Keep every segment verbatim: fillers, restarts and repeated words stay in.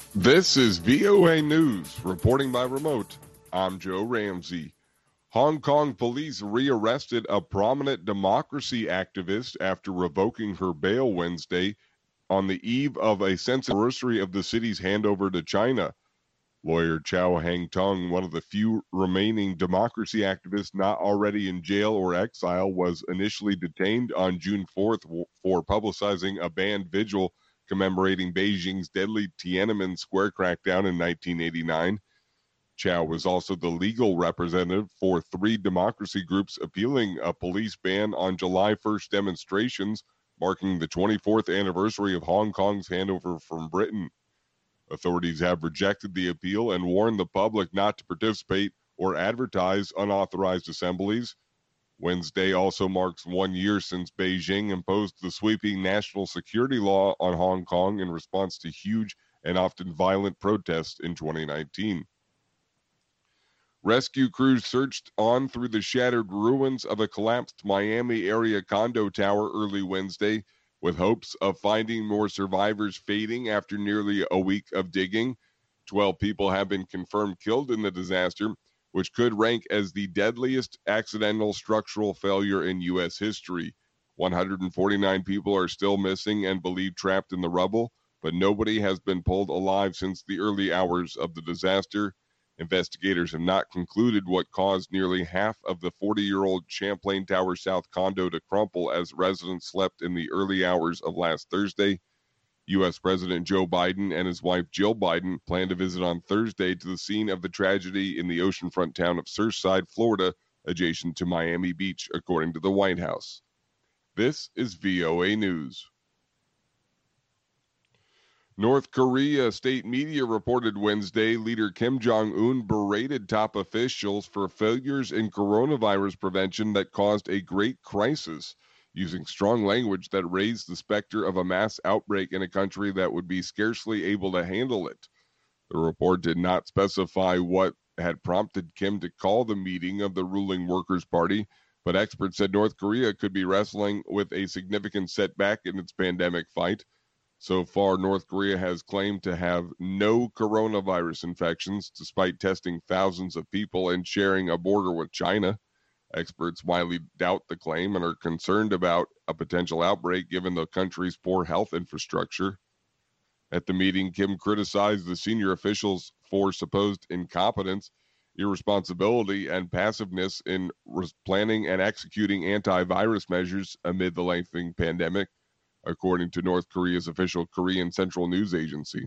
This is V O A News, reporting by remote. I'm Joe Ramsey. Hong Kong police rearrested a prominent democracy activist after revoking her bail Wednesday on the eve of a anniversary of the city's handover to China. Lawyer Chow Hang Tung, one of the few remaining democracy activists not already in jail or exile, was initially detained on June fourth for publicizing a banned vigil commemorating Beijing's deadly Tiananmen Square crackdown in nineteen eighty-nine. Chow was also the legal representative for three democracy groups appealing a police ban on July first demonstrations, marking the twenty-fourth anniversary of Hong Kong's handover from Britain. Authorities have rejected the appeal and warned the public not to participate or advertise unauthorized assemblies. Wednesday also marks one year since Beijing imposed the sweeping national security law on Hong Kong in response to huge and often violent protests in twenty nineteen. Rescue crews searched on through the shattered ruins of a collapsed Miami area condo tower early Wednesday, with hopes of finding more survivors fading after nearly a week of digging. Twelve people have been confirmed killed in the disaster, which could rank as the deadliest accidental structural failure in U S history. one hundred forty-nine people are still missing and believed trapped in the rubble, but nobody has been pulled alive since the early hours of the disaster. Investigators have not concluded what caused nearly half of the forty-year-old Champlain Tower South condo to crumple as residents slept in the early hours of last Thursday. U S President Joe Biden and his wife Jill Biden plan to visit on Thursday to the scene of the tragedy in the oceanfront town of Surfside, Florida, adjacent to Miami Beach, according to the White House. This is V O A News. North Korea state media reported Wednesday leader Kim Jong-un berated top officials for failures in coronavirus prevention that caused a great crisis, using strong language that raised the specter of a mass outbreak in a country that would be scarcely able to handle it. The report did not specify what had prompted Kim to call the meeting of the ruling Workers' Party, but experts said North Korea could be wrestling with a significant setback in its pandemic fight. So far, North Korea has claimed to have no coronavirus infections, despite testing thousands of people and sharing a border with China. Experts widely doubt the claim and are concerned about a potential outbreak given the country's poor health infrastructure. At the meeting, Kim criticized the senior officials for supposed incompetence, irresponsibility, and passiveness in res- planning and executing antivirus measures amid the lengthening pandemic, according to North Korea's official Korean Central News Agency.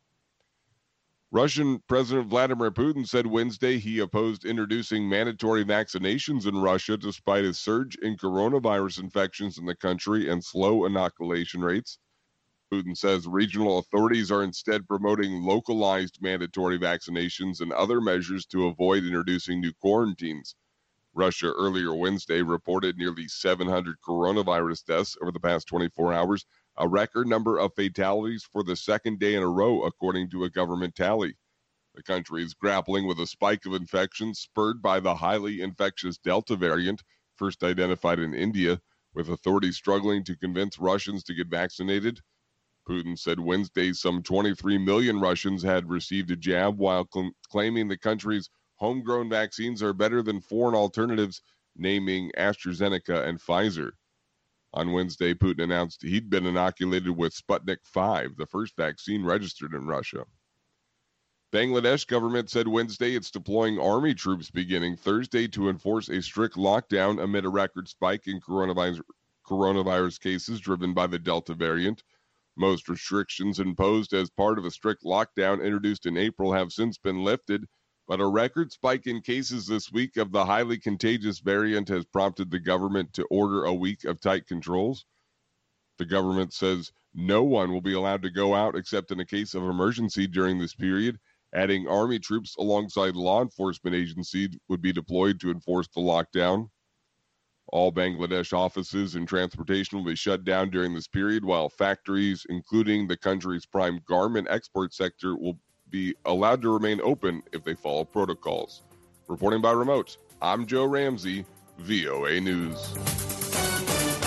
Russian President Vladimir Putin said Wednesday he opposed introducing mandatory vaccinations in Russia despite a surge in coronavirus infections in the country and slow inoculation rates. Putin says regional authorities are instead promoting localized mandatory vaccinations and other measures to avoid introducing new quarantines. Russia earlier Wednesday reported nearly seven hundred coronavirus deaths over the past twenty-four hours, a record number of fatalities for the second day in a row, according to a government tally. The country is grappling with a spike of infections spurred by the highly infectious Delta variant, first identified in India, with authorities struggling to convince Russians to get vaccinated. Putin said Wednesday some twenty-three million Russians had received a jab, while cl- claiming the country's homegrown vaccines are better than foreign alternatives, naming AstraZeneca and Pfizer. On Wednesday, Putin announced he'd been inoculated with Sputnik five, the first vaccine registered in Russia. Bangladesh government said Wednesday it's deploying army troops beginning Thursday to enforce a strict lockdown amid a record spike in coronavirus, coronavirus cases driven by the Delta variant. Most restrictions imposed as part of a strict lockdown introduced in April have since been lifted, but a record spike in cases this week of the highly contagious variant has prompted the government to order a week of tight controls. The government says no one will be allowed to go out except in a case of emergency during this period, adding army troops alongside law enforcement agencies would be deployed to enforce the lockdown. All Bangladesh offices and transportation will be shut down during this period, while factories, including the country's prime garment export sector, will be allowed to remain open if they follow protocols. Reporting by remote, I'm Joe Ramsey, V O A News.